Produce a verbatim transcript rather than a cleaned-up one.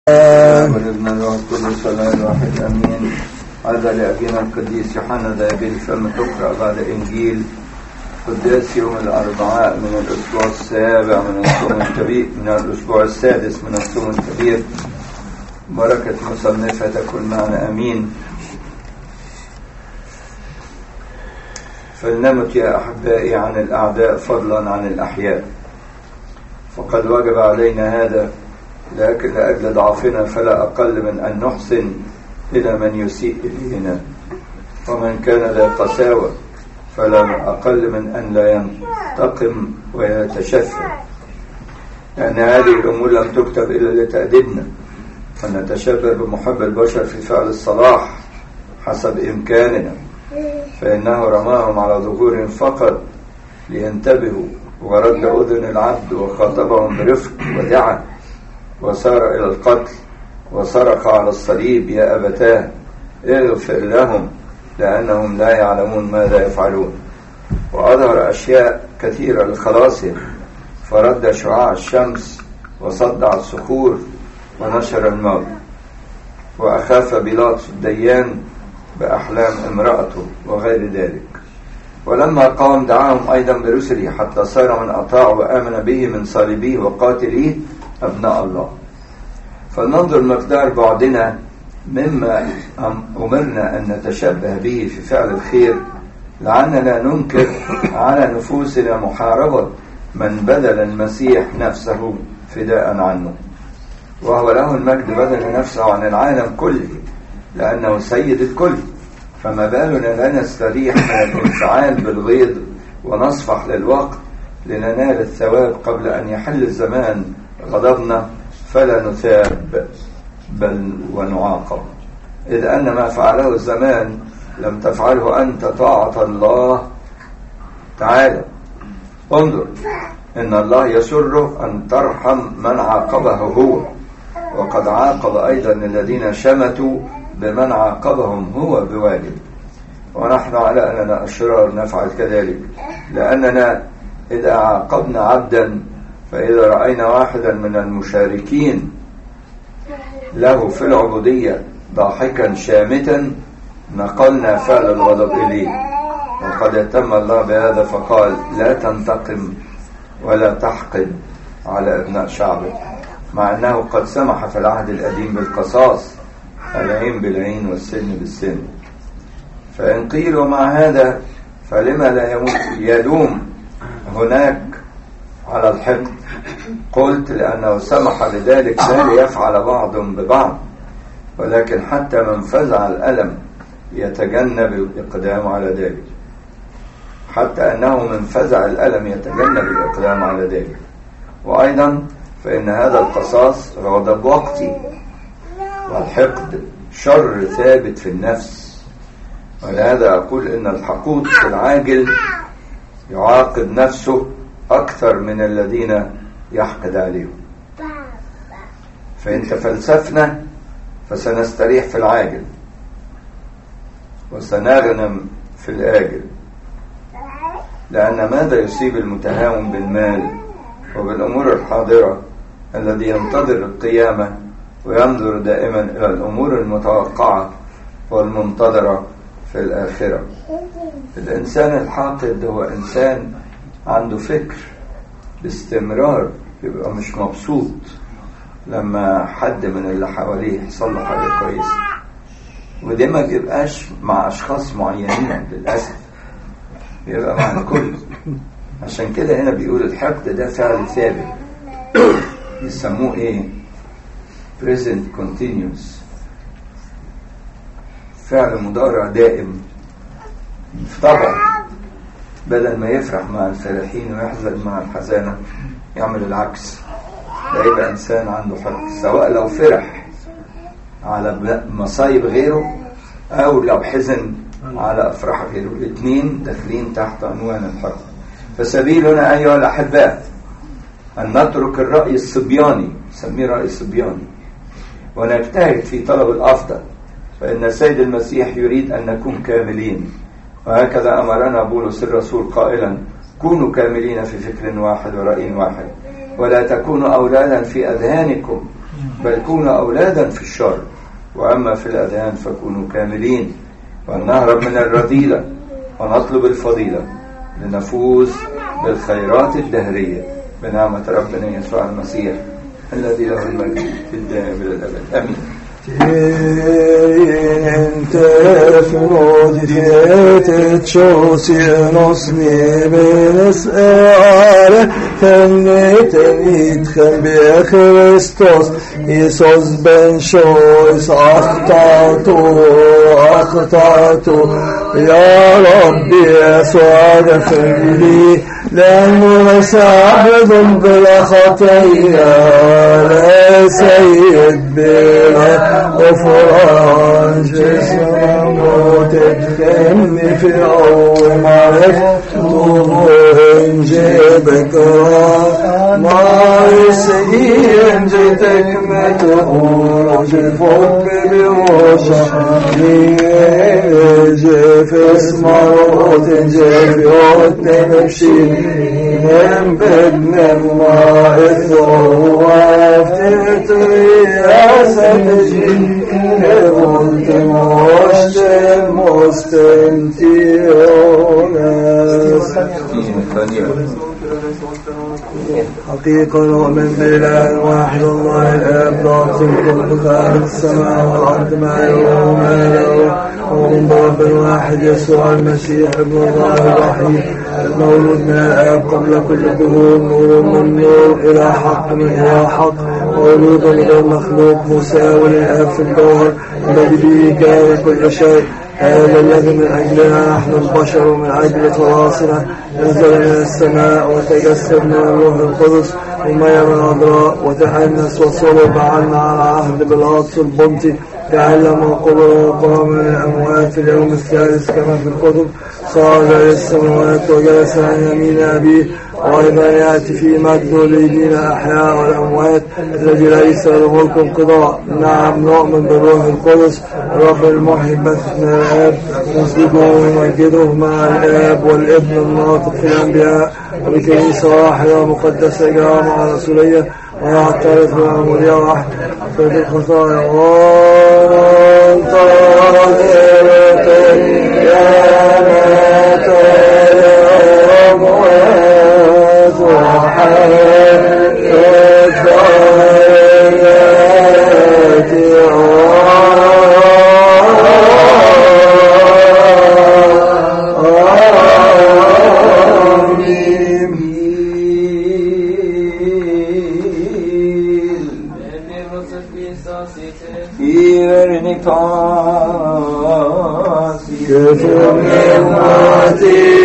ولابن الروح القدس الله الواحد امين. هذا لابينا القديس يوحنا ذا يبيل فم تقرا بعد انجيل قداس يوم الاربعاء من الاسبوع السابع من الصوم الكبير من الاسبوع السادس من الصوم الكبير. بركه مصنفه تكون معنا امين. فلنمت يا احبائي عن الاعداء فضلا عن الاحياء، فقد وجب علينا هذا، لكن لأجل ضعفنا فلا أقل من أن نحسن إلى من يسيء إلينا، ومن كان ذا قساوة فلا أقل من أن لا ينتقم ويتشفى، لأن هذه الأمور لم تكتب إلا لتأدبنا، فنتشبه بمحب البشر في فعل الصلاح حسب إمكاننا، فإنه رماهم على ظهورهم فقط لينتبهوا، ورد أذن العبد وخاطبهم برفق ودعة، وسار إلى القتل وصرخ على الصليب: يا أبتاه اغفر لهم لأنهم لا يعلمون ماذا يفعلون. وأظهر أشياء كثيرة لخلاصهم، فرد شعاع الشمس وصدع الصخور ونشر الموت، وأخاف بيلاطس الديان بأحلام امرأته وغير ذلك. ولما قام دعاهم أيضا برسله حتى صار من أطاعوا وآمن به من صالبيه وقاتليه أبناء الله. فلننظر مقدار بعدنا مما أمرنا أن نتشبه به في فعل الخير، لعلنا ننكر على نفوسنا محاربة من بذل المسيح نفسه فداء عنه، وهو له المجد بذل نفسه عن العالم كله لأنه سيد الكل. فما بالنا لا نستريح من الانفعال بالغيظ ونصفح للوقت لننال الثواب قبل أن يحل الزمان غضبنا فلا نثاب بل ونعاقب، إذ أن ما فعله الزمان لم تفعله أنت طاعة الله تعالى. انظر، إن الله يسره أن ترحم من عاقبه هو، وقد عاقب أيضا الذين شمتوا بمن عاقبهم هو بواجب، ونحن على أننا أشرار نفعل كذلك، لأننا إذا عاقبنا عبدا فإذا رأينا واحدا من المشاركين له في العبودية ضاحكا شامتا نقلنا فعل الغضب إليه، وقد اهتم الله بهذا فقال: لا تنتقم ولا تحقد على ابناء شعبه، مع أنه قد سمح في العهد القديم بالقصاص، العين بالعين والسن بالسن. فإن قيل ومع هذا فلما لا يلوم هناك على الحقد؟ قلت: لأنه سمح لذلك لا ليفعل بعض ببعض، ولكن حتى من فزع الألم يتجنب الإقدام على ذلك، حتى أنه من فزع الألم يتجنب الإقدام على ذلك. وأيضا فإن هذا القصاص غضب وقتي، والحقد شر ثابت في النفس، ولهذا أقول إن الحقود في العاجل يعاقب نفسه أكثر من الذين يحقد عليهم. فإن تفلسفنا فسنستريح في العاجل وسنغنم في الآجل، لأن ماذا يصيب المتهاون بالمال وبالأمور الحاضرة الذي ينتظر القيامة وينظر دائما إلى الأمور المتوقعة والمنتظرة في الآخرة؟ الإنسان الحاقد هو إنسان عنده فكر باستمرار، يبقى مش مبسوط لما حد من اللي حواليه يحصل له حاجة كويسة، وده ما بيبقاش مع أشخاص معينين للأسف، بيبقى مع الكل. عشان كده هنا بيقول الحقد ده فعل ثابت، يسموه ايه؟ present continuous، فعل مضارع دائم. طبعا بدل ما يفرح مع الفرحين ويحزن مع الحزانة يعمل العكس، ده يبقى إنسان عنده حقد، سواء لو فرح على مصايب غيره أو لو حزن على أفراح غيره، الاثنين داخلين تحت عنوان الحقد. فسبيلنا أيها الأحباء أن نترك الرأي الصبياني، سميه رأي صبياني، ونجتهد في طلب الأفضل، فإن السيد المسيح يريد أن نكون كاملين، وهكذا أمرنا بولس الرسول قائلا: كونوا كاملين في فكر واحد ورأي واحد، ولا تكونوا أولادا في أذهانكم بل كونوا أولادا في الشر، وأما في الأذهان فكونوا كاملين. ولنهرب من الرذيلة ونطلب الفضيلة لنفوز بالخيرات الدهرية بنعمة ربنا يسوع المسيح الذي له المجد في الدائم إلى الأبد. آمين. Inte förrådigt tjåsien oss nebenes ära, täniten itchen be Christos, Isos ben tjås achtato, achtato, ja Rabbi Yesua förli, لأنه ساعد بلا خطيئة لا سيد بلا غفران جسم موت تدخلني في أول معرفة جيبك ما يسيين جيتك متقول جفوك بوشا جيف اسمع روت جيف يوت نمشي من بدن ما إثروا وافتت رياسة جيك قلت موشت مستنتيونس حقيقة نؤمن بالله واحد الله الآب ضابط كل خالق السماء والأرض ما يروه وما يروه ومن رب واحد يسوع المسيح ابن الله الوحيد المولود من الآب قبل كل دهور، نور من نور إلى حق من إلى حق، مولود من المخلوق مساوي للآب في الجوهر الذي به كان كل شيء. هذا الذي من أجلنا نحن البشر ومن أجل خلاصنا نزل من السماء وتجسد من الروح القدس ومية من عذراء وتأنس وصلب عنا على عهد بيلاطس البنطي، تعلم وقبر وقام من الأموات في اليوم الثالث كما في الكتب، صعد إلى السماوات وجلس عن يمين أبيه، وأيضا يأتي في مجده ليدين الأحياء والأموات الذي ليس له ملك انقضاء. نعم نؤمن بالروح القدس رب المحيي البث من الآب، نسجده ونمجده مع الآب والابن الناطق في الأنبياء، وبكنيسة واحدة مقدسة جامعة رسولية، ونعترف بالمعمودية واحدة في الخطايا وانتظر قيامة الأموات وحياة Good for me,